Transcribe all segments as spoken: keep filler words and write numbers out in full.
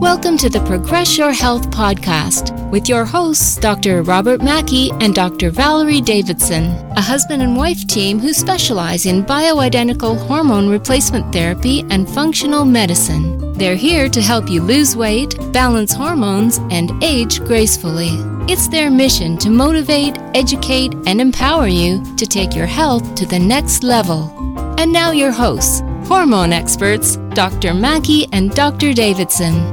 Welcome to the Progress Your Health podcast with your hosts, Doctor Robert Mackey and Doctor Valerie Davidson, a husband and wife team who specialize in bioidentical hormone replacement therapy and functional medicine. They're here to help you lose weight, balance hormones, and age gracefully. It's their mission to motivate, educate, and empower you to take your health to the next level. And now your hosts, hormone experts, Doctor Mackey and Doctor Davidson.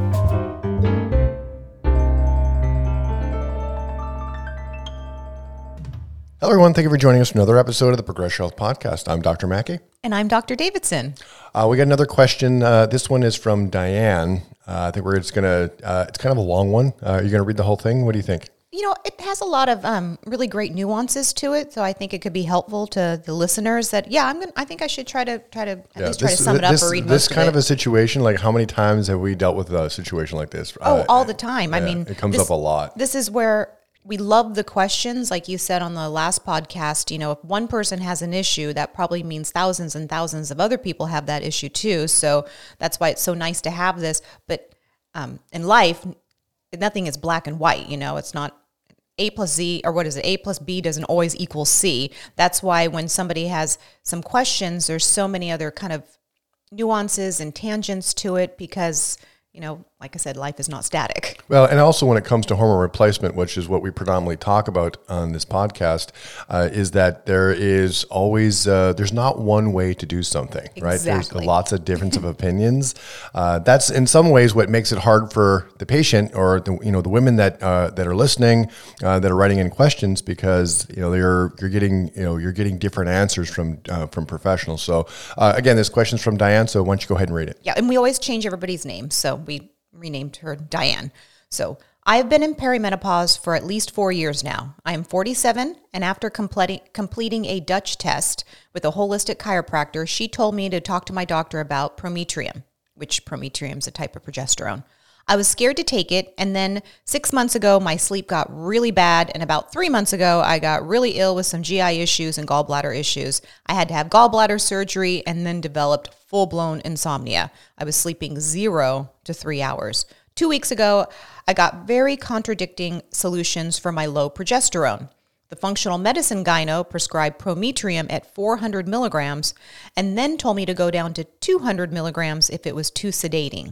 Hello, everyone. Thank you for joining us for another episode of the Progress Your Health podcast. I'm Doctor Mackey. And I'm Doctor Davidson. Uh, we got another question. Uh, this one is from Diane. Uh, I think we're just going to, uh, it's kind of a long one. Uh, are you going to read the whole thing? What do you think? You know, it has a lot of um, really great nuances to it, so I think it could be helpful to the listeners that, yeah, I'm gonna, I think I should try to try to at yeah, least try this, to sum it up this, or read this most kind of of it. a situation, like how many times have we dealt with a situation like this? Oh, uh, all the time. Yeah, I mean, it comes this, up a lot. This is where we love the questions. Like you said on the last podcast, you know, if one person has an issue, that probably means thousands and thousands of other people have that issue too. So that's why it's so nice to have this. But um, in life, nothing is black and white. You know, it's not A plus Z, or what is it? A plus B doesn't always equal C. That's why when somebody has some questions, there's so many other kind of nuances and tangents to it because, you know, like I said, life is not static. Well, and also when it comes to hormone replacement, which is what we predominantly talk about on this podcast, uh, is that there is always, uh, there's not one way to do something, right? Exactly. There's lots of difference of opinions. Uh, that's in some ways what makes it hard for the patient or the, you know, the women that uh, that are listening, uh, that are writing in questions, because, you know, they're, you're getting, you know, you're getting different answers from, uh, from professionals. So uh, again, this question's from Diane, so why don't you go ahead and read it? Yeah, and we always change everybody's name. So we renamed her Diane. So I have been in perimenopause for at least four years now. I am forty-seven, and after completing completing a Dutch test with a holistic chiropractor, she told me to talk to my doctor about Prometrium, which Prometrium is a type of progesterone. I was scared to take it, and then six months ago, my sleep got really bad, and about three months ago, I got really ill with some G I issues and gallbladder issues. I had to have gallbladder surgery and then developed full-blown insomnia. I was sleeping zero to three hours. Two weeks ago, I got very contradicting solutions for my low progesterone. The functional medicine gyno prescribed Prometrium at four hundred milligrams and then told me to go down to two hundred milligrams if it was too sedating.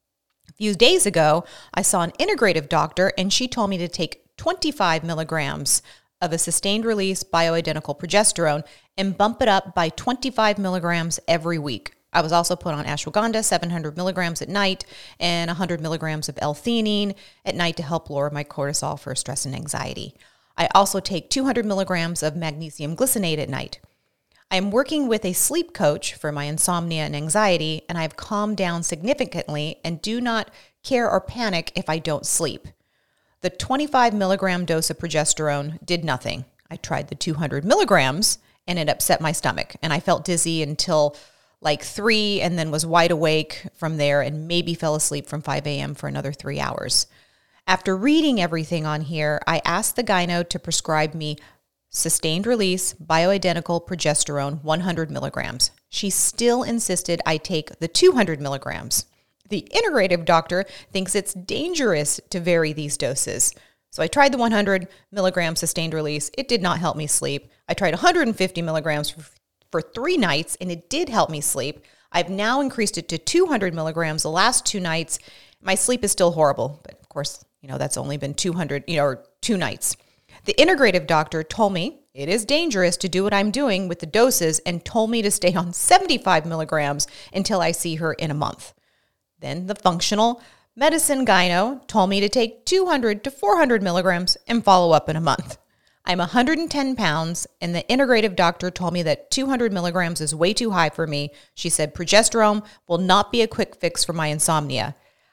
A few days ago, I saw an integrative doctor and she told me to take twenty-five milligrams of a sustained release bioidentical progesterone and bump it up by twenty-five milligrams every week. I was also put on ashwagandha, seven hundred milligrams at night, and one hundred milligrams of L-theanine at night to help lower my cortisol for stress and anxiety. I also take two hundred milligrams of magnesium glycinate at night. I am working with a sleep coach for my insomnia and anxiety, and I've calmed down significantly and do not care or panic if I don't sleep. The twenty-five milligram dose of progesterone did nothing. I tried the two hundred milligrams, and it upset my stomach, and I felt dizzy until like three, and then was wide awake from there and maybe fell asleep from five a.m. for another three hours. After reading everything on here, I asked the gyno to prescribe me sustained release bioidentical progesterone one hundred milligrams. She still insisted I take the two hundred milligrams. The integrative doctor thinks it's dangerous to vary these doses. So I tried the one hundred milligram sustained release. It did not help me sleep. I tried one hundred fifty milligrams for for three nights, and it did help me sleep. I've now increased it to two hundred milligrams the last two nights. My sleep is still horrible, but of course, you know, that's only been two hundred, you know, or two nights. The integrative doctor told me it is dangerous to do what I'm doing with the doses and told me to stay on seventy-five milligrams until I see her in a month. Then the functional medicine gyno told me to take two hundred to four hundred milligrams and follow up in a month. I'm one hundred ten pounds, and the integrative doctor told me that two hundred milligrams is way too high for me. She said progesterone will not be a quick fix for my insomnia.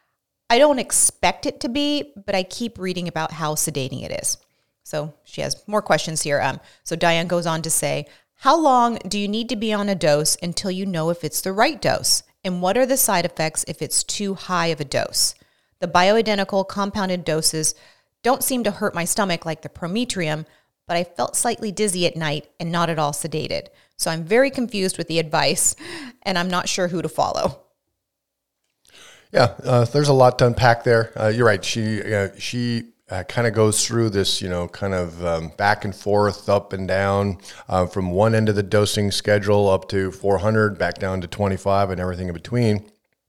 I don't expect it to be, but I keep reading about how sedating it is. So she has more questions here. Um, so Diane goes on to say, how long do you need to be on a dose until you know if it's the right dose? And what are the side effects if it's too high of a dose? The bioidentical compounded doses don't seem to hurt my stomach like the Prometrium, but I felt slightly dizzy at night and not at all sedated. So I'm very confused with the advice, and I'm not sure who to follow. Yeah, uh, there's a lot to unpack there. Uh, you're right. She uh, she uh, kind of goes through this, you know, kind of um, back and forth, up and down, uh, from one end of the dosing schedule up to four hundred, back down to twenty-five, and everything in between.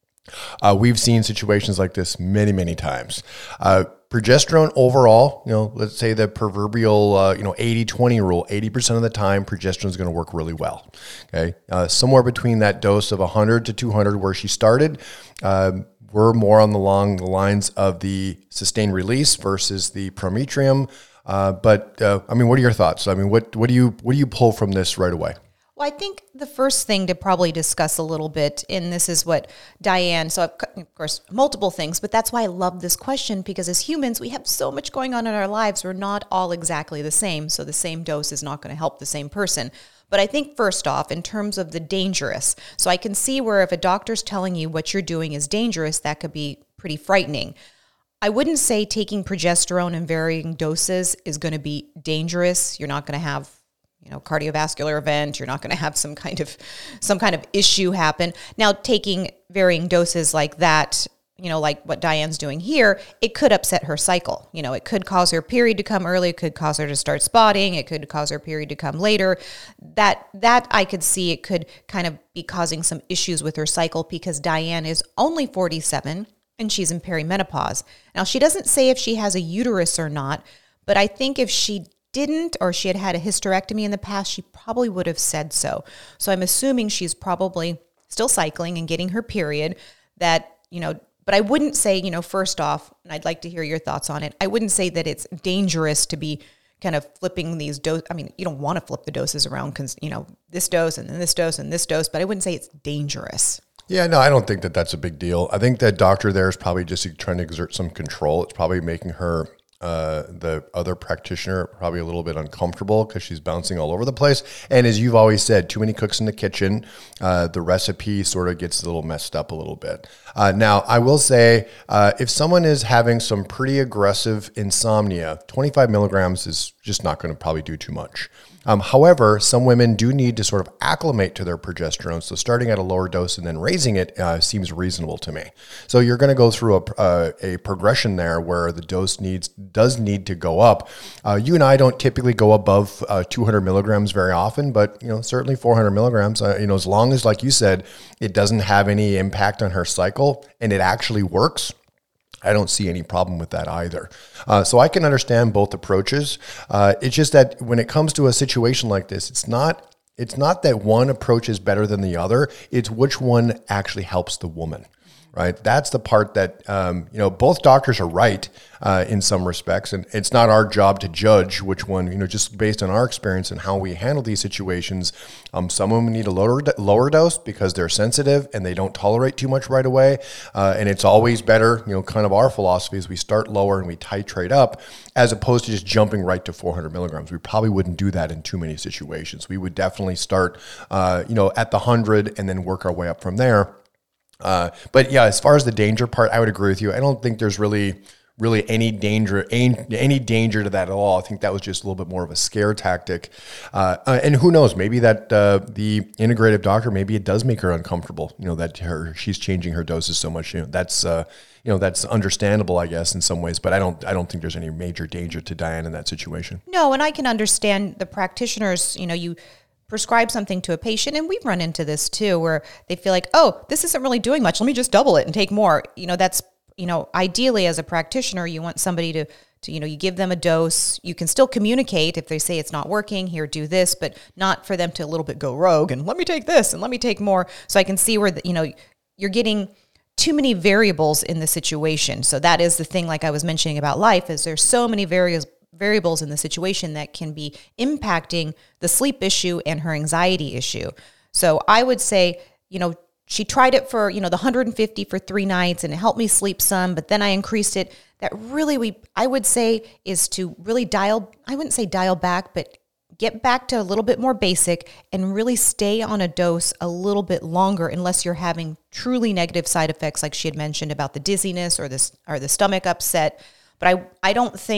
Uh, we've seen situations like this many, many times. Uh, progesterone overall, you know, let's say the proverbial, uh, you know, eighty twenty rule, eighty percent of the time, progesterone is going to work really well. Okay. Uh, somewhere between that dose of one hundred to two hundred where she started, uh, we're more on the along the lines of the sustained release versus the prometrium. Uh, but, uh, I mean, what are your thoughts? I mean, what, what do you, what do you pull from this right away? Well, I think the first thing to probably discuss a little bit, and this is what Diane, so I've, of course, multiple things, but that's why I love this question, because as humans, we have so much going on in our lives. We're not all exactly the same, so the same dose is not going to help the same person. But I think first off, in terms of the dangerous, so I can see where if a doctor's telling you what you're doing is dangerous, that could be pretty frightening. I wouldn't say taking progesterone in varying doses is going to be dangerous. You're not going to have you know, cardiovascular event. You're not going to have some kind of some kind of issue happen. Now, taking varying doses like that, you know, like what Diane's doing here, it could upset her cycle. You know, it could cause her period to come early. It could cause her to start spotting. It could cause her period to come later. That that I could see it could kind of be causing some issues with her cycle because Diane is only forty-seven and she's in perimenopause. Now, she doesn't say if she has a uterus or not, but I think if she didn't, or she had had a hysterectomy in the past, she probably would have said so. So I'm assuming she's probably still cycling and getting her period that, you know, but I wouldn't say, you know, first off, and I'd like to hear your thoughts on it, I wouldn't say that it's dangerous to be kind of flipping these doses. I mean, you don't want to flip the doses around because, you know, this dose and then this dose and this dose, but I wouldn't say it's dangerous. Yeah, no, I don't think that that's a big deal. I think that doctor there is probably just trying to exert some control. It's probably making her Uh, the other practitioner probably a little bit uncomfortable because she's bouncing all over the place. And as you've always said, too many cooks in the kitchen. Uh, the recipe sort of gets a little messed up a little bit. Uh, now, I will say, uh, if someone is having some pretty aggressive insomnia, twenty-five milligrams is just not going to probably do too much. Um, however, some women do need to sort of acclimate to their progesterone. So starting at a lower dose and then raising it uh, seems reasonable to me. So you're going to go through a, uh, a progression there where the dose needs does need to go up. Uh, you and I don't typically go above uh, two hundred milligrams very often, but you know certainly four hundred milligrams. Uh, you know, as long as, like you said, it doesn't have any impact on her cycle and it actually works, I don't see any problem with that either. Uh, so I can understand both approaches. Uh, it's just that when it comes to a situation like this, it's not it's not that one approach is better than the other. It's which one actually helps the woman, right? That's the part that, um, you know, both doctors are right uh, in some respects. And it's not our job to judge which one, you know, just based on our experience and how we handle these situations. Um, some women need a lower, lower dose because they're sensitive and they don't tolerate too much right away. Uh, and it's always better, you know, kind of our philosophy is we start lower and we titrate up as opposed to just jumping right to four hundred milligrams. We probably wouldn't do that in too many situations. We would definitely start, uh, you know, at the one hundred and then work our way up from there. Uh, but yeah, as far as the danger part, I would agree with you. I don't think there's really, really any danger, any, any danger to that at all. I think that was just a little bit more of a scare tactic. Uh, uh, and who knows, maybe that uh, the integrative doctor, maybe it does make her uncomfortable. You know, that her she's changing her doses so much. You know, that's uh, you know that's understandable, I guess, in some ways. But I don't, I don't think there's any major danger to Diane in that situation. No, and I can understand the practitioners. You know, you prescribe something to a patient, and we've run into this too, where they feel like, oh, this isn't really doing much. Let me just double it and take more. You know, that's, you know, ideally as a practitioner, you want somebody to, to, you know, you give them a dose. You can still communicate if they say it's not working, here, do this, but not for them to a little bit go rogue and let me take this and let me take more. So I can see where, the, you know, you're getting too many variables in the situation. So that is the thing, like I was mentioning about life, is there's so many variables variables in the situation that can be impacting the sleep issue and her anxiety issue. So I would say, you know, she tried it for, you know, the one hundred fifty for three nights and it helped me sleep some, but then I increased it. That really, we, I would say, is to really dial, I wouldn't say dial back, but get back to a little bit more basic and really stay on a dose a little bit longer unless you're having truly negative side effects like she had mentioned about the dizziness or this or the stomach upset. But I, I don't think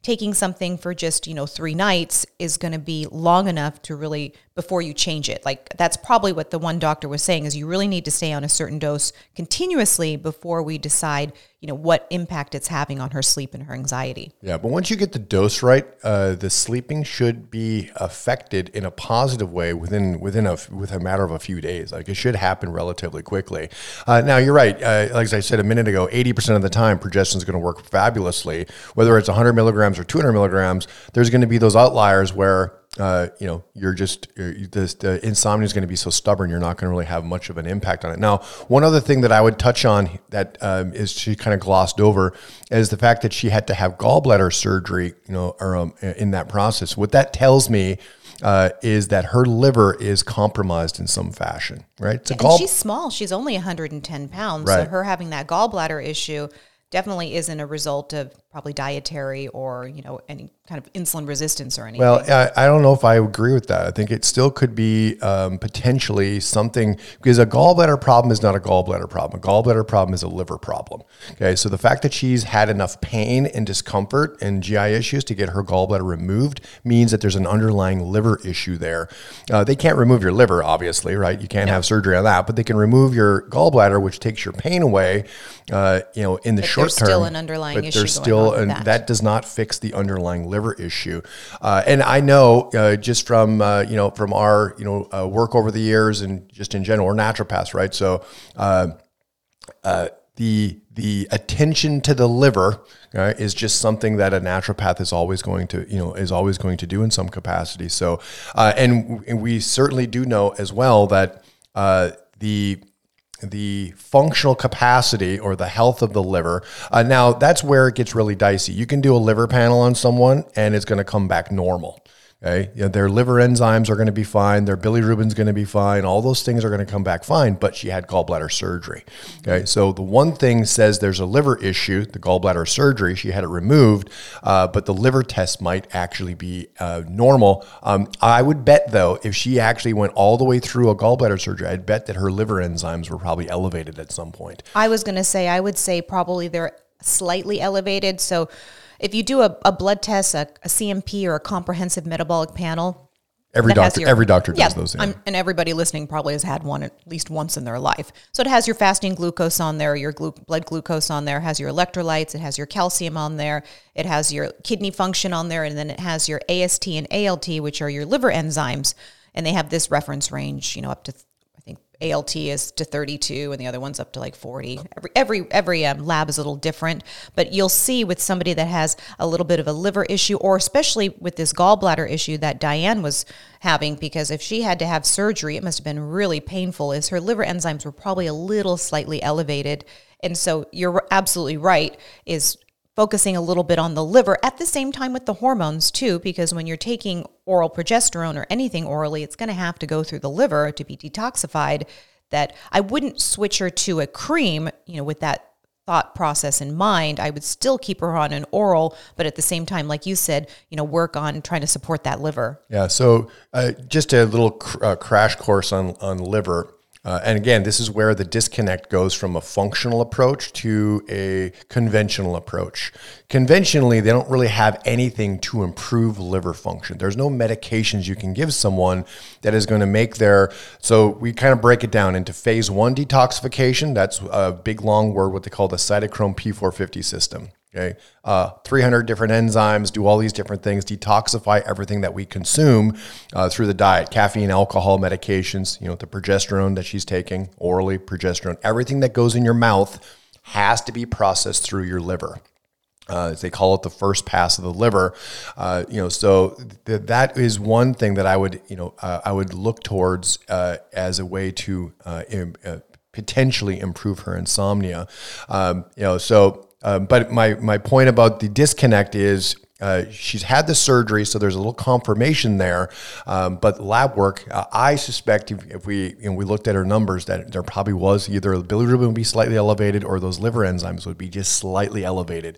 taking something for just, you know, three nights is going to be long enough to really, before you change it. Like that's probably what the one doctor was saying, is you really need to stay on a certain dose continuously before we decide, you know, what impact it's having on her sleep and her anxiety. Yeah, but once you get the dose right, uh, the sleeping should be affected in a positive way within within a with a matter of a few days. Like it should happen relatively quickly. Uh, now you're right. Uh, like I said a minute ago, eighty percent of the time, progesterone is going to work fabulously. Whether it's one hundred milligrams or two hundred milligrams, there's going to be those outliers where Uh, you know, you're just, you're, this, the insomnia is going to be so stubborn, you're not going to really have much of an impact on it. Now, one other thing that I would touch on that um, is she kind of glossed over is the fact that she had to have gallbladder surgery, you know, or, um, in that process. What that tells me uh, is that her liver is compromised in some fashion, right? It's a and gall- she's small. She's only one hundred ten pounds. Right. So her having that gallbladder issue definitely isn't a result of probably dietary or, you know, any kind of insulin resistance or anything. Well, I, I don't know if I agree with that. I think it still could be um, potentially something, because a gallbladder problem is not a gallbladder problem. A gallbladder problem is a liver problem. Okay, so the fact that she's had enough pain and discomfort and G I issues to get her gallbladder removed means that there's an underlying liver issue there. Uh, they can't remove your liver, obviously, right? You can't no. have surgery on that, but they can remove your gallbladder, which takes your pain away, uh, you know, in the but short there's term. Still an underlying but issue there's going still, on with and that. that does not fix the underlying liver issue. Uh, and I know uh, just from, uh, you know, from our, you know, uh, work over the years and just in general, we're naturopaths, right? So uh, uh, the the attention to the liver uh, is just something that a naturopath is always going to, you know, is always going to do in some capacity. So, uh, and, and we certainly do know as well that uh, the the functional capacity or the health of the liver. Uh, now, that's where it gets really dicey. You can do a liver panel on someone and it's going to come back normal. Okay, you know, their liver enzymes are going to be fine. Their bilirubin's going to be fine. All those things are going to come back fine, but she had gallbladder surgery. Okay, so the one thing says there's a liver issue, the gallbladder surgery, she had it removed, uh, but the liver test might actually be uh, normal. Um, I would bet, though, if she actually went all the way through a gallbladder surgery, I'd bet that her liver enzymes were probably elevated at some point. I was going to say, I would say probably they're slightly elevated. So if you do a, a blood test, a, a C M P or a comprehensive metabolic panel, every doctor your, every doctor does yeah, those. Yeah. And everybody listening probably has had one at least once in their life. So it has your fasting glucose on there, your glu- blood glucose on there, has your electrolytes, it has your calcium on there, it has your kidney function on there, and then it has your A S T and A L T, which are your liver enzymes. And they have this reference range, you know, up to A L T is to thirty-two and the other one's up to like forty. Every every every um, lab is a little different, but you'll see with somebody that has a little bit of a liver issue, or especially with this gallbladder issue that Diane was having, because if she had to have surgery, it must have been really painful, is her liver enzymes were probably a little slightly elevated. And so you're absolutely right, is focusing a little bit on the liver at the same time with the hormones too, because when you're taking oral progesterone or anything orally, it's going to have to go through the liver to be detoxified. That I wouldn't switch her to a cream, you know, with that thought process in mind. I would still keep her on an oral, but at the same time, like you said, you know, work on trying to support that liver. Yeah. So uh, just a little cr- uh, crash course on, on liver. Uh, and again, this is where the disconnect goes from a functional approach to a conventional approach. Conventionally, they don't really have anything to improve liver function. There's no medications you can give someone that is going to make their, so we kind of break it down into phase one detoxification. That's a big, long word, what they call the cytochrome P four fifty system. Okay, uh, three hundred different enzymes, do all these different things, detoxify everything that we consume uh, through the diet, caffeine, alcohol, medications, you know, the progesterone that she's taking, orally, progesterone, everything that goes in your mouth has to be processed through your liver. Uh, as they call it, the first pass of the liver. Uh, you know, so th- that is one thing that I would, you know, uh, I would look towards uh, as a way to uh, im- uh, potentially improve her insomnia. Um, you know, so. Um, but my, my point about the disconnect is uh, she's had the surgery, so there's a little confirmation there. Um, but lab work, uh, I suspect if, if we you know, we looked at her numbers, that there probably was either the bilirubin would be slightly elevated or those liver enzymes would be just slightly elevated.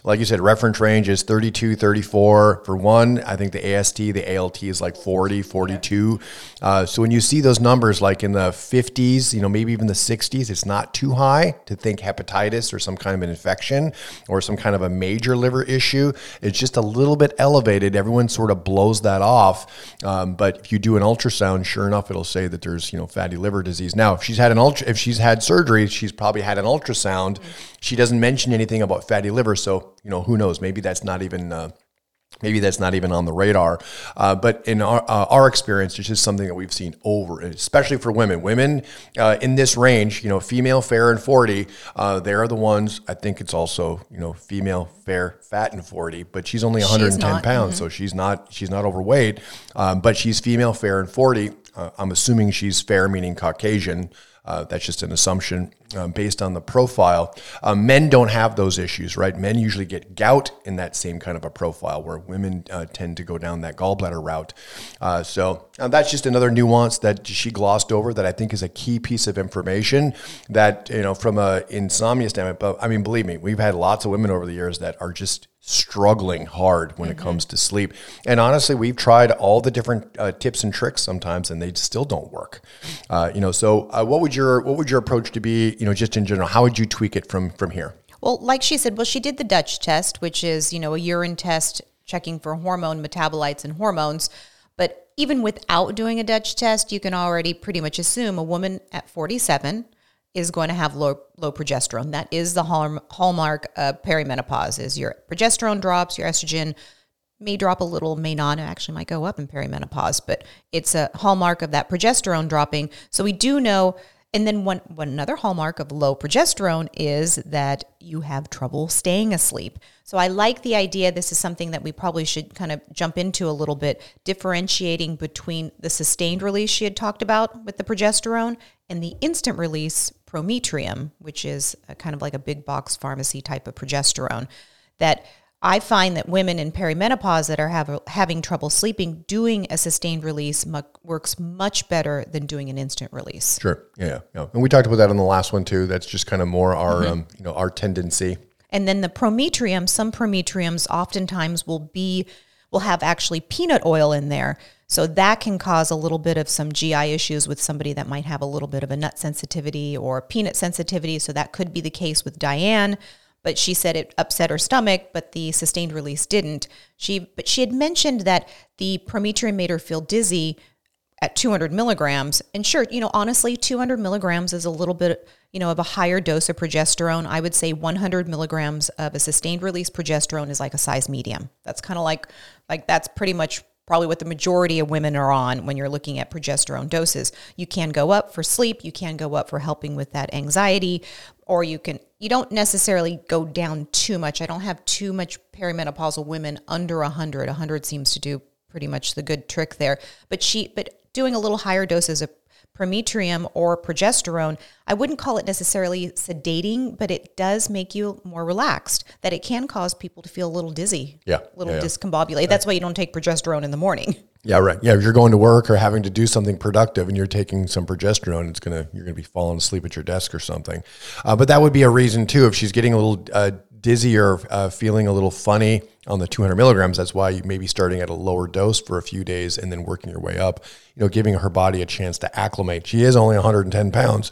Like you said, reference range is thirty-two, thirty-four for one. I think the A S T, the A L T is like forty, forty-two. Uh, so when you see those numbers like in the fifties, you know, maybe even the sixties, it's not too high to think hepatitis or some kind of an infection or some kind of a major liver issue. It's just a little bit elevated. Everyone sort of blows that off. Um, but if you do an ultrasound, sure enough, it'll say that there's, you know, fatty liver disease. Now, if she's had an ultra, if she's had surgery, she's probably had an ultrasound. Mm-hmm. She doesn't mention anything about fatty liver. So, you know, who knows? Maybe that's not even, uh, Maybe that's not even on the radar. Uh, but in our, uh, our experience, it's just something that we've seen over, especially for women. Women uh, in this range, you know, female, fair, and forty, uh, they're the ones, I think it's also, you know, female, fair, fat, and forty, but she's only one hundred ten not, pounds, mm-hmm. so she's not she's not overweight, um, but she's female, fair, and forty. Uh, I'm assuming she's fair, meaning Caucasian. Uh, that's just an assumption um, based on the profile. Uh, men don't have those issues, right? Men usually get gout in that same kind of a profile where women uh, tend to go down that gallbladder route. Uh, so uh, that's just another nuance that she glossed over that I think is a key piece of information that, you know, from a insomnia standpoint, but I mean, believe me, we've had lots of women over the years that are just struggling hard when mm-hmm. it comes to sleep. And honestly, we've tried all the different uh, tips and tricks sometimes, and they still don't work. Uh, you know, so uh, what would your what would your approach to be? You know, just in general, how would you tweak it from from here? Well, like she said, well, she did the Dutch test, which is, you know, a urine test checking for hormone metabolites and hormones. But even without doing a Dutch test, you can already pretty much assume a woman at forty-seven is going to have low low progesterone. That is the hall, hallmark of perimenopause, is your progesterone drops, your estrogen may drop a little, may not, it actually might go up in perimenopause, but it's a hallmark of that progesterone dropping. So we do know, and then one, one another hallmark of low progesterone is that you have trouble staying asleep. So I like the idea, this is something that we probably should kind of jump into a little bit, differentiating between the sustained release she had talked about with the progesterone and the instant release Prometrium, which is a kind of like a big box pharmacy type of progesterone, that I find that women in perimenopause that are have, having trouble sleeping, doing a sustained release mu- works much better than doing an instant release. Sure, yeah, yeah, and we talked about that in the last one too. That's just kind of more our, mm-hmm. um, you know, our tendency. And then the Prometrium, some Prometriums oftentimes will be will have actually peanut oil in there. So that can cause a little bit of some G I issues with somebody that might have a little bit of a nut sensitivity or peanut sensitivity. So that could be the case with Diane. But she said it upset her stomach, but the sustained release didn't. She, but she had mentioned that the Prometrium made her feel dizzy at two hundred milligrams. And sure, you know, honestly, two hundred milligrams is a little bit, you know, of a higher dose of progesterone. I would say one hundred milligrams of a sustained release progesterone is like a size medium. That's kind of like, like that's pretty much probably what the majority of women are on when you're looking at progesterone doses. You can go up for sleep, you can go up for helping with that anxiety, or you can, you don't necessarily go down too much. I don't have too much perimenopausal women under one hundred. one hundred seems to do pretty much the good trick there. But she, but doing a little higher doses of Prometrium or progesterone, I wouldn't call it necessarily sedating, but it does make you more relaxed, that it can cause people to feel a little dizzy, yeah, a little yeah, discombobulated. Yeah. That's why you don't take progesterone in the morning. Yeah, right. Yeah, if you're going to work or having to do something productive and you're taking some progesterone, it's gonna you're gonna be falling asleep at your desk or something. Uh, but that would be a reason too, if she's getting a little uh, dizzy or uh, feeling a little funny on the two hundred milligrams. That's why you may be starting at a lower dose for a few days and then working your way up. You know, giving her body a chance to acclimate. She is only one hundred ten pounds.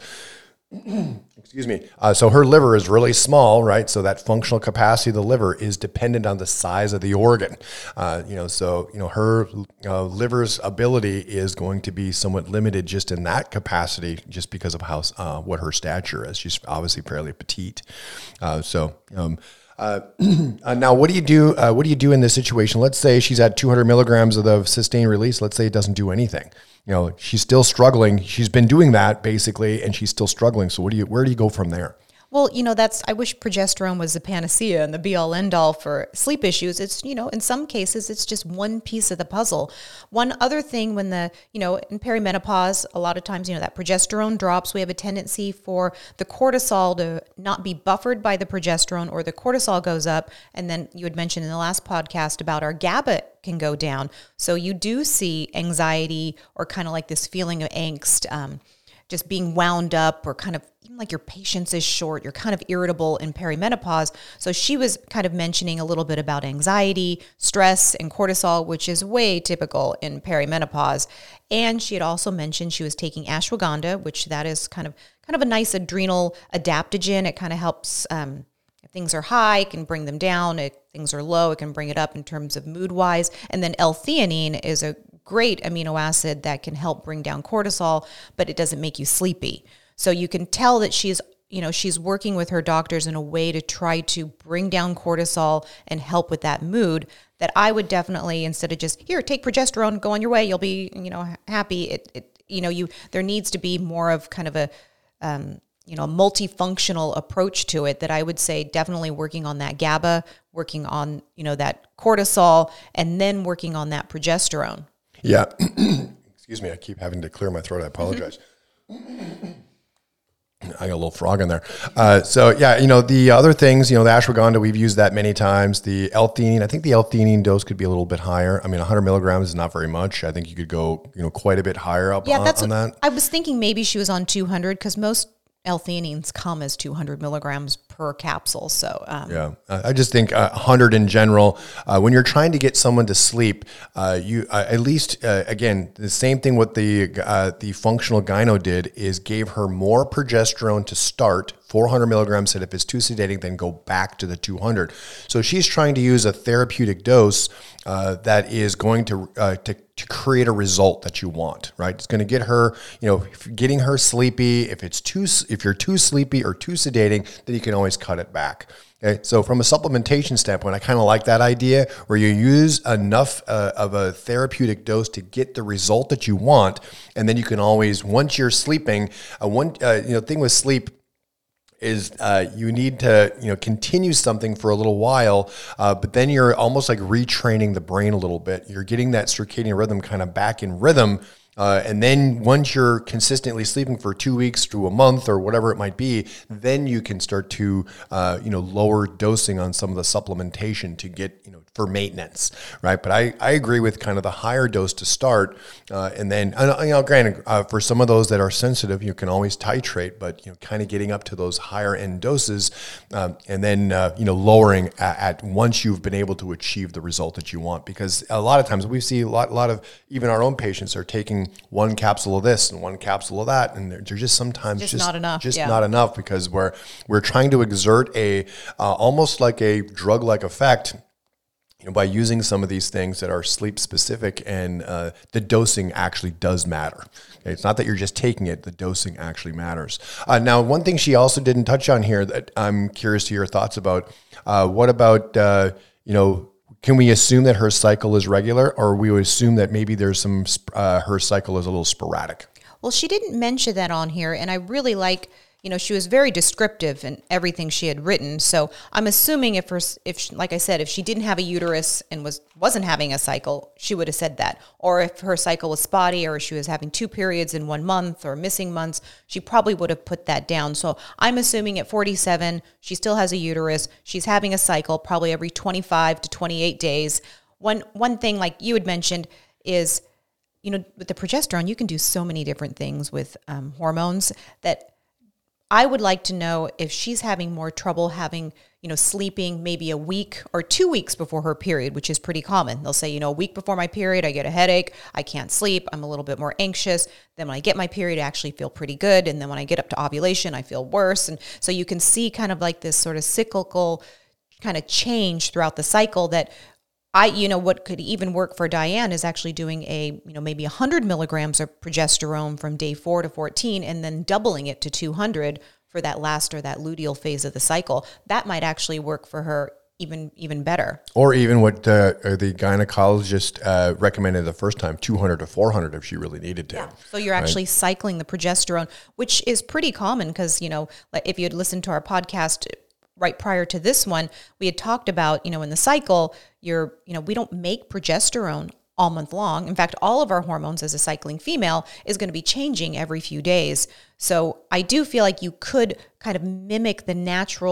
Excuse me. Uh, so her liver is really small, right? So that functional capacity of the liver is dependent on the size of the organ. Uh, you know, so you know her uh, liver's ability is going to be somewhat limited just in that capacity, just because of how uh, what her stature is. She's obviously fairly petite. Uh, so. Um, Uh, uh, now, what do you do? Uh, what do you do in this situation? Let's say she's at two hundred milligrams of the sustained release. Let's say it doesn't do anything. You know, she's still struggling. She's been doing that basically, and she's still struggling. So, what do you? Where do you go from there? Well, you know, that's, I wish progesterone was the panacea and the be all end all for sleep issues. It's, you know, in some cases, it's just one piece of the puzzle. One other thing when the, you know, in perimenopause, a lot of times, you know, that progesterone drops, we have a tendency for the cortisol to not be buffered by the progesterone, or the cortisol goes up. And then you had mentioned in the last podcast about our GABA can go down. So you do see anxiety or kind of like this feeling of angst, um, just being wound up or kind of even like your patience is short, you're kind of irritable in perimenopause. So she was kind of mentioning a little bit about anxiety, stress, and cortisol, which is way typical in perimenopause. And she had also mentioned she was taking ashwagandha, which that is kind of kind of a nice adrenal adaptogen. It kind of helps, um, if things are high, it can bring them down. If things are low, it can bring it up in terms of mood-wise. And then L-theanine is a great amino acid that can help bring down cortisol, but it doesn't make you sleepy. So you can tell that she's, you know, she's working with her doctors in a way to try to bring down cortisol and help with that mood, that I would definitely, instead of just, here, take progesterone, go on your way, you'll be, you know, happy. It, it you know, you, there needs to be more of kind of a, um, you know, multifunctional approach to it, that I would say definitely working on that GABA, working on, you know, that cortisol, and then working on that progesterone. Yeah. Excuse me. I keep having to clear my throat. I apologize. I got a little frog in there. Uh, so yeah, you know, the other things, you know, the ashwagandha, we've used that many times. The L-theanine, I think the L-theanine dose could be a little bit higher. I mean, one hundred milligrams is not very much. I think you could go, you know, quite a bit higher up yeah, on, that's on what, that. I was thinking maybe she was on two hundred, because most L-theanines come as two hundred milligrams per capsule. So um, yeah, uh, I just think uh, one hundred in general. Uh, when you're trying to get someone to sleep, uh, you uh, at least uh, again the same thing what the uh, the functional gyno did is gave her more progesterone to start. four hundred milligrams said if it's too sedating, then go back to the two hundred. So she's trying to use a therapeutic dose uh, that is going to, uh, to to create a result that you want, right? It's going to get her, you know, getting her sleepy. If it's too, if you're too sleepy or too sedating, then you can always cut it back. Okay, so from a supplementation standpoint, I kind of like that idea where you use enough uh, of a therapeutic dose to get the result that you want, and then you can always, once you're sleeping, uh, one uh, you know thing with sleep is uh, you need to, you know, continue something for a little while, uh, but then you're almost like retraining the brain a little bit. You're getting that circadian rhythm kind of back in rhythm. Uh, and then once you're consistently sleeping for two weeks to a month or whatever it might be, then you can start to, uh, you know, lower dosing on some of the supplementation to get, you know, for maintenance, right? But I, I agree with kind of the higher dose to start. Uh, and then, you know, granted, uh, for some of those that are sensitive, you can always titrate, but, you know, kind of getting up to those higher end doses um, and then, uh, you know, lowering at, at once you've been able to achieve the result that you want. Because a lot of times we see a lot, a lot of, even our own patients are taking one capsule of this and one capsule of that, and they're, they're just sometimes just, just not enough. Just yeah. not enough because we're we're trying to exert a uh, almost like a drug-like effect, you know, by using some of these things that are sleep specific, and uh, the dosing actually does matter. Okay? It's not that you're just taking it; the dosing actually matters. Uh, now, one thing she also didn't touch on here that I'm curious to your thoughts about. Uh, what about uh, you know? Can we assume that her cycle is regular, or we would assume that maybe there's some, uh, her cycle is a little sporadic? Well, she didn't mention that on here, and I really like, you know, she was very descriptive in everything she had written. So I'm assuming if her, if she, like I said, if she didn't have a uterus and was, wasn't having a cycle, she would have said that. Or if her cycle was spotty, or she was having two periods in one month or missing months, she probably would have put that down. So I'm assuming at forty-seven, she still has a uterus. She's having a cycle probably every twenty-five to twenty-eight days. One, one thing, like you had mentioned, is, you know, with the progesterone, you can do so many different things with um, hormones that I would like to know if she's having more trouble having, you know, sleeping maybe a week or two weeks before her period, which is pretty common. They'll say, you know, a week before my period, I get a headache, I can't sleep, I'm a little bit more anxious. Then when I get my period, I actually feel pretty good. And then when I get up to ovulation, I feel worse. And so you can see kind of like this sort of cyclical kind of change throughout the cycle that I, you know, what could even work for Diane is actually doing a, you know, maybe one hundred milligrams of progesterone from day four to fourteen, and then doubling it to two hundred for that last or that luteal phase of the cycle. That might actually work for her even even better. Or even what uh, the gynecologist uh, recommended the first time, two hundred to four hundred if she really needed to. Yeah. So you're actually right? cycling the progesterone, which is pretty common because, you know, if you had listened to our podcast right prior to this one, we had talked about, you know, in the cycle, you're, you know, we don't make progesterone all month long. In fact, all of our hormones as a cycling female is going to be changing every few days. So I do feel like you could kind of mimic the natural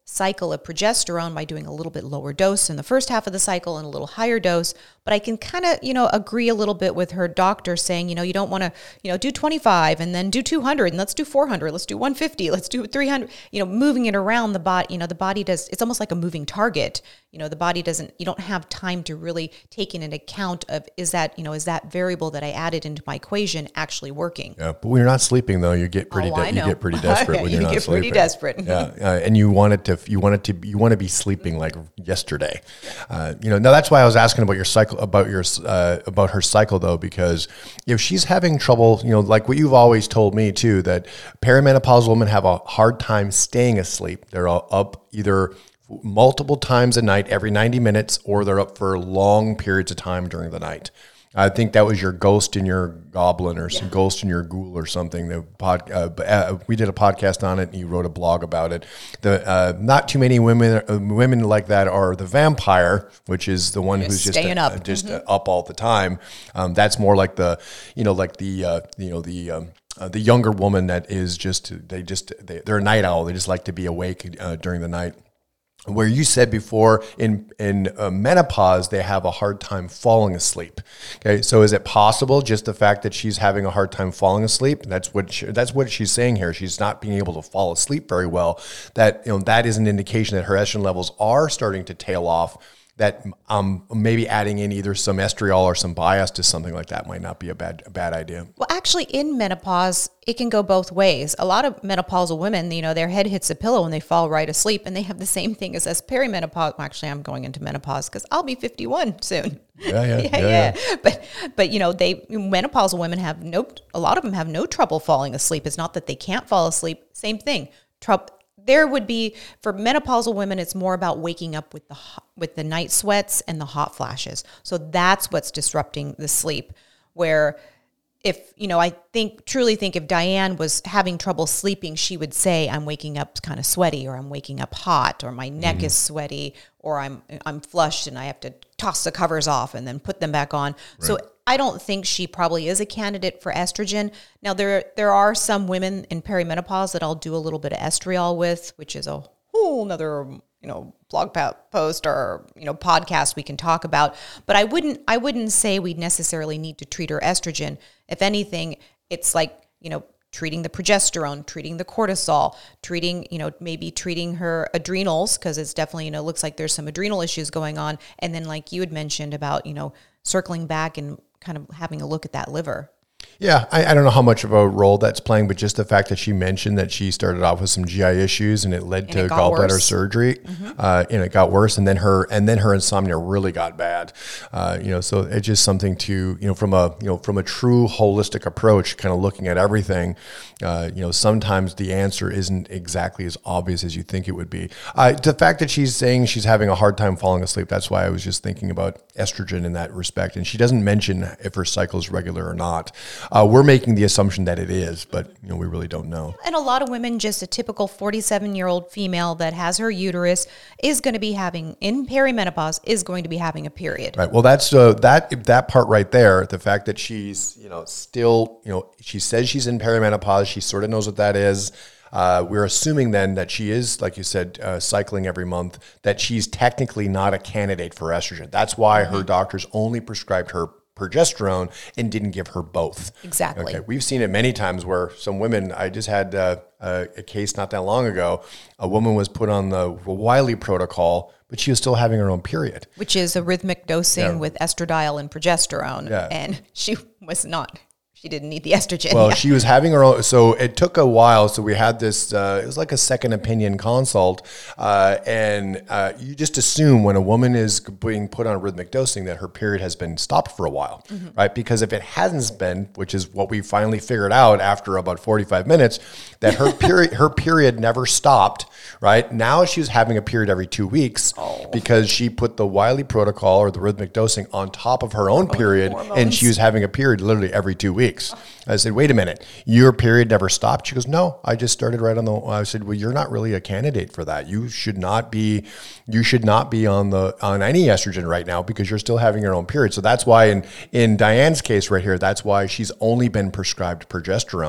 cycle of progesterone by doing a little bit lower dose in the first half of the cycle and a little higher dose. But I can kind of, you know, agree a little bit with her doctor saying, you know, you don't want to, you know, do twenty-five and then do two hundred and let's do four hundred, let's do one fifty, let's do three hundred, you know, moving it around the body, you know, the body does, it's almost like a moving target. You know, the body doesn't, you don't have time to really take in an account of, is that, you know, is that variable that I added into my equation actually working? Yeah, but when you're not sleeping though, you get pretty, Oh, de- I know. you get pretty desperate when You you're not get sleeping. pretty desperate. Yeah, uh, and you want it to, you want it to, you want to be sleeping like yesterday. Uh, you know, now that's why I was asking about your cycle, about your, uh, about her cycle though, because if she's having trouble, you know, like what you've always told me too, that perimenopausal women have a hard time staying asleep. They're all up either multiple times a night, every ninety minutes, or they're up for long periods of time during the night. I think that was your ghost in your goblin or some yeah. ghost in your ghoul or something. The pod, uh, uh, we did a podcast on it and you wrote a blog about it. The uh, not too many women uh, women like that are the vampire, which is the one just who's staying just uh, up, just mm-hmm. uh, up all the time. Um, that's more like the, you know, like the, uh, you know, the, um, Uh, the younger woman that is just, they just, they, they're a night owl. They just like to be awake uh, during the night. Where you said before in, in uh, menopause, they have a hard time falling asleep. Okay. So is it possible just the fact that she's having a hard time falling asleep? That's what, she, that's what she's saying here. She's not being able to fall asleep very well. That, you know, that is an indication that her estrogen levels are starting to tail off. That um, maybe adding in either some estriol or some bias to something like that might not be a bad a bad idea. Well, actually, in menopause, it can go both ways. A lot of menopausal women, you know, their head hits the pillow and they fall right asleep, and they have the same thing as us perimenopause. Well, actually, I'm going into menopause because I'll be fifty-one soon. Yeah, yeah, yeah, yeah, yeah. yeah. But but you know, they menopausal women have no. A lot of them have no trouble falling asleep. It's not that they can't fall asleep. Same thing. Trouble. There would be, for menopausal women, it's more about waking up with the with the night sweats and the hot flashes. So that's what's disrupting the sleep. Where if, you know, I think, truly think if Diane was having trouble sleeping, she would say, I'm waking up kind of sweaty, or I'm waking up hot, or my neck mm-hmm. is sweaty, or I'm I'm flushed and I have to toss the covers off and then put them back on. Right. So I don't think she probably is a candidate for estrogen. Now, there there are some women in perimenopause that I'll do a little bit of estriol with, which is a whole nother, you know, blog post or, you know, podcast we can talk about. But I wouldn't I wouldn't say we necessarily need to treat her estrogen. If anything, it's like, you know, treating the progesterone, treating the cortisol, treating, you know, maybe treating her adrenals, because it's definitely, you know, looks like there's some adrenal issues going on. And then like you had mentioned about, you know, circling back and kind of having a look at that liver. Yeah, I, I don't know how much of a role that's playing, but just the fact that she mentioned that she started off with some G I issues and it led and to it gallbladder worse. surgery, mm-hmm. uh, and it got worse, and then her and then her insomnia really got bad. Uh, you know, so it's just something to, you know, from a you know from a true holistic approach, kind of looking at everything. Uh, you know, sometimes the answer isn't exactly as obvious as you think it would be. Uh, the fact that she's saying she's having a hard time falling asleep, that's why I was just thinking about estrogen in that respect, and she doesn't mention if her cycle is regular or not. Uh, we're making the assumption that it is, but you know, we really don't know. And a lot of women, just a typical forty-seven-year-old female that has her uterus is going to be having, in perimenopause, is going to be having a period. Right. Well, that's uh, that that part right there. The fact that she's, you know, still, you know, she says she's in perimenopause. She sort of knows what that is. Uh, we're assuming then that she is, like you said, uh, cycling every month, that she's technically not a candidate for estrogen. That's why mm-hmm. her doctors only prescribed her progesterone and didn't give her both. Exactly. Okay. We've seen it many times where some women, I just had uh, a, a case not that long ago, a woman was put on the Wiley protocol, but she was still having her own period. Which is a rhythmic dosing yeah. with estradiol and progesterone. Yeah. And she was not. She didn't need the estrogen. Well, yeah. she was having her own. So it took a while. So we had this, uh, it was like a second opinion consult. Uh, and uh, you just assume when a woman is being put on rhythmic dosing that her period has been stopped for a while, mm-hmm. right? Because if it hasn't been, which is what we finally figured out after about forty-five minutes, that her period, her period never stopped, right? Now she was having a period every two weeks oh. because she put the Wiley protocol or the rhythmic dosing on top of her own period. Hormones. And she was having a period literally every two weeks. I said, wait a minute, your period never stopped? She goes, no, I just started right on the, I said, well, you're not really a candidate for that. You should not be, you should not be on the, on any estrogen right now because you're still having your own period. So that's why in, in Diane's case right here, that's why she's only been prescribed progesterone,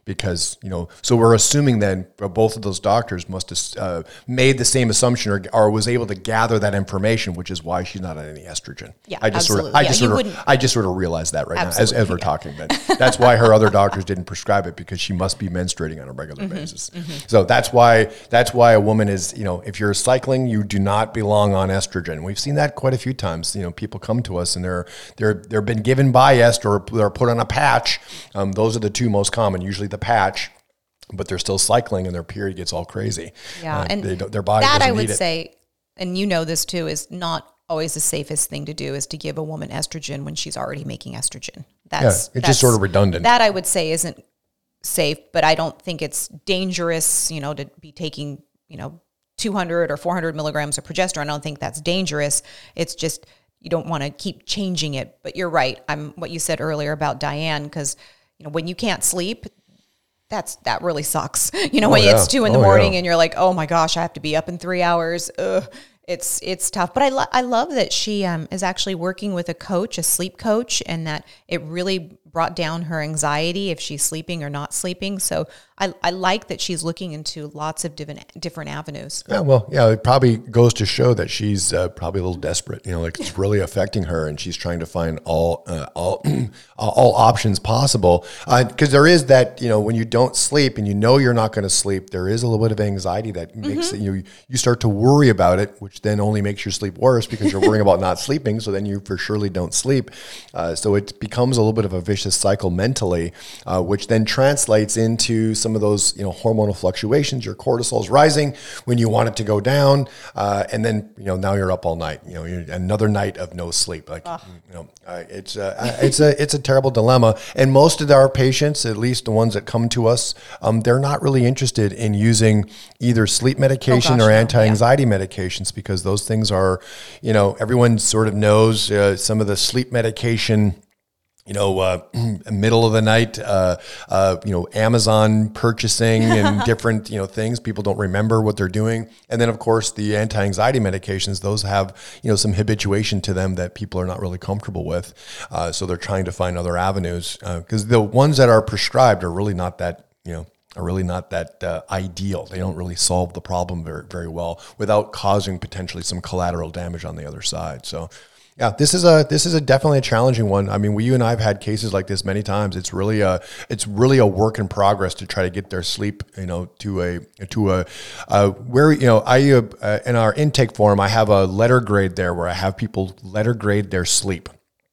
because, you know, so we're assuming then both of those doctors must have uh, made the same assumption or, or was able to gather that information, which is why she's not on any estrogen. Yeah, I just absolutely. sort of, I yeah, just sort of, I just sort of realized that right absolutely. now as, as we're yeah. talking. That that's why her other doctors didn't prescribe it, because she must be menstruating on a regular mm-hmm, basis. Mm-hmm. So that's why that's why a woman is, you know, if you're cycling, you do not belong on estrogen. We've seen that quite a few times. You know, people come to us and they're they're they're been given Biest or they're put on a patch. Um, those are the two most common. Usually the patch, but they're still cycling and their period gets all crazy. Yeah, uh, and they don't, their body that doesn't I would need it. say, and you know this too, is not always the safest thing to do is to give a woman estrogen when she's already making estrogen. That's yeah, it's that's, just sort of redundant. That I would say isn't safe, but I don't think it's dangerous, you know, to be taking, you know, two hundred or four hundred milligrams of progesterone. I don't think that's dangerous. It's just, you don't want to keep changing it. But you're right. I'm what you said earlier about Diane, because, you know, when you can't sleep, that's, that really sucks. You know, oh, when yeah. it's two in the oh, morning yeah. and you're like, oh my gosh, I have to be up in three hours. Ugh. It's it's tough, but I lo- I love that she um, is actually working with a coach, a sleep coach, and that it really brought down her anxiety if she's sleeping or not sleeping. So I, I like that she's looking into lots of different different avenues. Yeah, well, yeah, it probably goes to show that she's uh, probably a little desperate. You know, like it's really affecting her, and she's trying to find all uh, all all options possible. Because uh, there is that, you know, when you don't sleep and you know you're not going to sleep, there is a little bit of anxiety that makes mm-hmm. it, you you start to worry about it, which then only makes your sleep worse because you're worrying about not sleeping. So then you for surely don't sleep. Uh, so it becomes a little bit of a vicious cycle mentally, uh, which then translates into some of those, you know, hormonal fluctuations. Your cortisol is rising when you want it to go down, uh, and then, you know, now you're up all night. You know, you're, another night of no sleep. Like, oh. you know, uh, it's uh, it's a it's a terrible dilemma. And most of our patients, at least the ones that come to us, um, they're not really interested in using either sleep medication oh, gosh, or anti-anxiety no. yeah. medications, because those things are, you know, everyone sort of knows uh, some of the sleep medication. You know, uh, middle of the night, uh, uh, you know, Amazon purchasing and different, you know, things. People don't remember what they're doing. And then, of course, the anti-anxiety medications, those have, you know, some habituation to them that people are not really comfortable with. Uh, so they're trying to find other avenues, because uh, the ones that are prescribed are really not that, you know, are really not that uh, ideal. They don't really solve the problem very, very well without causing potentially some collateral damage on the other side. So, yeah, this is a this is a definitely a challenging one. I mean, we, you and I have had cases like this many times. It's really a it's really a work in progress to try to get their sleep, you know, to a to a uh, where you know I uh, in our intake form I have a letter grade there where I have people letter grade their sleep,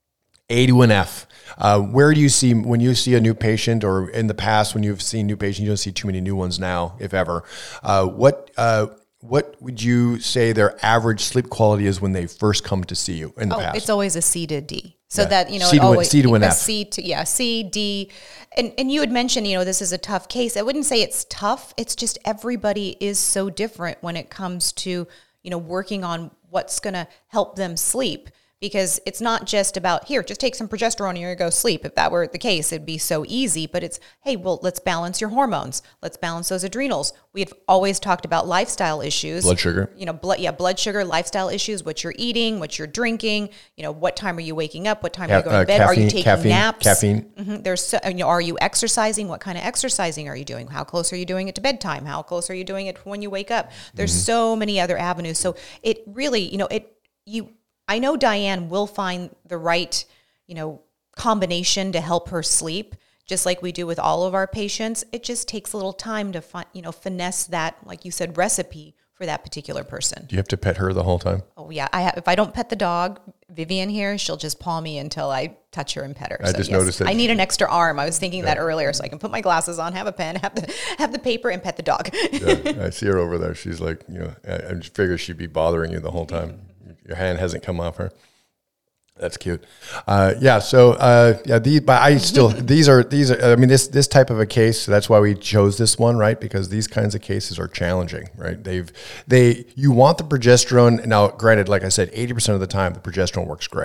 A to an F. Uh, where do you see when you see a new patient, or in the past when you've seen new patients, you don't see too many new ones now, if ever. Uh, what uh, What would you say their average sleep quality is when they first come to see you in the oh, past? It's always a C to D. So yeah. that, you know, C it to, always, C to an a F. C to, yeah, C, D. And, and you had mentioned, you know, this is a tough case. I wouldn't say it's tough. It's just everybody is so different when it comes to, you know, working on what's going to help them sleep. Because it's not just about, here, just take some progesterone and you go sleep. If that were the case, it'd be so easy. But it's, hey, well, let's balance your hormones. Let's balance those adrenals. We've always talked about lifestyle issues. Blood sugar. You know, blood, yeah, blood sugar, lifestyle issues, what you're eating, what you're drinking. You know, what time are you waking up? What time Ca- are you going to bed? Uh, caffeine, are you taking caffeine, naps? Caffeine. Mm-hmm. There's, so, you know, are you exercising? What kind of exercising are you doing? How close are you doing it to bedtime? How close are you doing it when you wake up? There's mm-hmm. so many other avenues. So it really, you know, it you. I know Diane will find the right, you know, combination to help her sleep, just like we do with all of our patients. It just takes a little time to find, you know, finesse that, like you said, recipe for that particular person. Do you have to pet her the whole time? Oh yeah, I have, if I don't pet the dog, Vivian here, she'll just paw me until I touch her and pet her. I so just yes, noticed it. I need an extra arm. I was thinking yeah. that earlier, so I can put my glasses on, have a pen, have the have the paper, and pet the dog. Yeah, I see her over there. She's like, you know, I, I just figured she'd be bothering you the whole time. Your hand hasn't come off her. That's cute. Uh, yeah. So uh, yeah, these. But I still these are these are. I mean, this this type of a case. So that's why we chose this one, right? Because these kinds of cases are challenging, right? They've they. You want the progesterone now. Granted, like I said, eighty percent of the time the progesterone works great.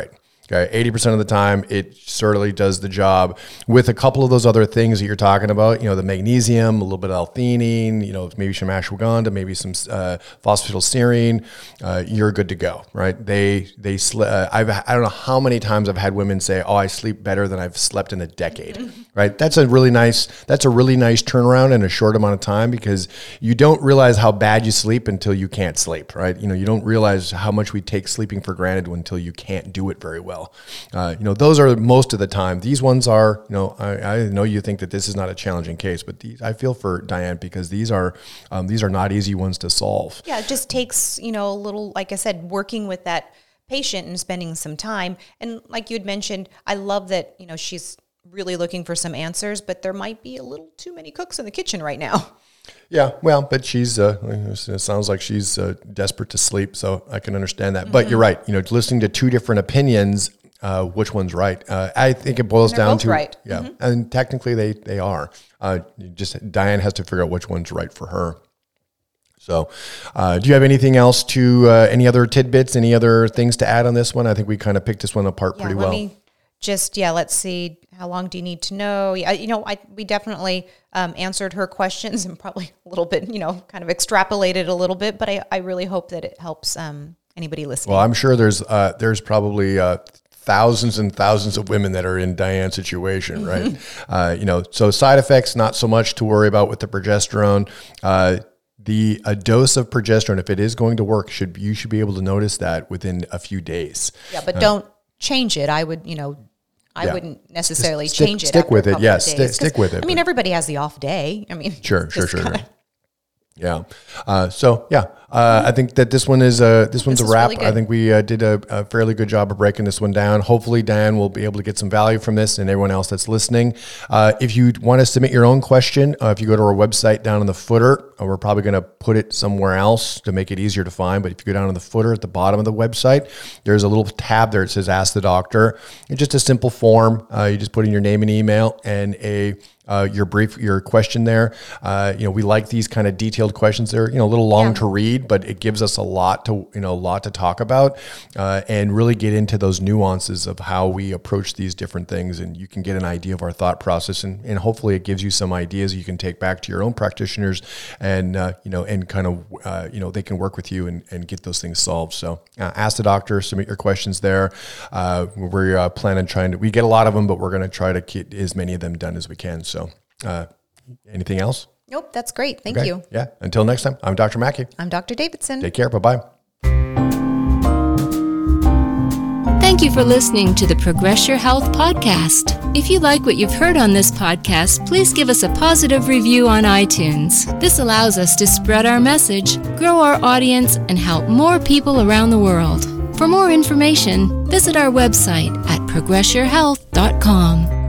Okay, eighty percent of the time, it certainly does the job with a couple of those other things that you're talking about, you know, the magnesium, a little bit of L-theanine, you know, maybe some ashwagandha, maybe some uh, phosphatidylserine, uh, you're good to go, right? They, they, sl- uh, I've, I don't know how many times I've had women say, oh, I sleep better than I've slept in a decade, mm-hmm. right? That's a really nice, that's a really nice turnaround in a short amount of time, because you don't realize how bad you sleep until you can't sleep, right? You know, you don't realize how much we take sleeping for granted until you can't do it very well. Uh, you know, those are most of the time. These ones are, you know, I, I know you think that this is not a challenging case, but these, I feel for Diane, because these are, um, these are not easy ones to solve. Yeah, it just takes, you know, a little, like I said, working with that patient and spending some time. And like you had mentioned, I love that, you know, she's really looking for some answers, but there might be a little too many cooks in the kitchen right now. Yeah, well, but she's, uh, it sounds like she's uh, desperate to sleep, so I can understand that. Mm-hmm. But you're right, you know, listening to two different opinions, uh, which one's right? Uh, I think it boils down both to, right. yeah, mm-hmm. and technically they, they are. Uh, just Diane has to figure out which one's right for her. So uh, do you have anything else to, uh, any other tidbits, any other things to add on this one? I think we kind of picked this one apart yeah, pretty let well. Me just, yeah, let's see. How long do you need to know? Yeah, you know, I, we definitely um, answered her questions and probably a little bit, you know, kind of extrapolated a little bit, but I, I really hope that it helps um, anybody listening. Well, I'm sure there's uh, there's probably uh, thousands and thousands of women that are in Diane's situation, right? Mm-hmm. Uh, you know, so side effects, not so much to worry about with the progesterone. Uh, the a dose of progesterone, if it is going to work, should you should be able to notice that within a few days. Yeah, but uh, don't change it. I would, you know, I yeah. wouldn't necessarily stick, change it. Stick after with a it. couple Yeah, of sti- days. stick with it. I mean, everybody has the off day. I mean, sure, sure, sure, kinda... sure. Yeah. Uh, so yeah, uh, I think that this one is a this one's this a wrap. Really I think we uh, did a, a fairly good job of breaking this one down. Hopefully, Diane will be able to get some value from this, and everyone else that's listening. Uh, if you want to submit your own question, uh, if you go to our website down in the footer, uh, we're probably going to put it somewhere else to make it easier to find. But if you go down in the footer at the bottom of the website, there's a little tab there that says "Ask the Doctor." It's just a simple form. Uh, you just put in your name and email and a Uh, your brief, your question there. Uh, you know, we like these kind of detailed questions. They're, you know, a little long yeah. to read, but it gives us a lot to, you know, a lot to talk about uh, and really get into those nuances of how we approach these different things. And you can get an idea of our thought process, and, and hopefully it gives you some ideas you can take back to your own practitioners and, uh, you know, and kind of, uh, you know, they can work with you and, and get those things solved. So uh, ask the doctor, submit your questions there. Uh, we're uh, planning trying to, we get a lot of them, but we're going to try to get as many of them done as we can. So Uh, anything else? Nope, that's great. Thank okay. you. Yeah. Until next time, I'm Doctor Mackey. I'm Doctor Davidson. Take care. Bye-bye. Thank you for listening to the Progress Your Health podcast. If you like what you've heard on this podcast, please give us a positive review on iTunes. This allows us to spread our message, grow our audience, and help more people around the world. For more information, visit our website at progress your health dot com.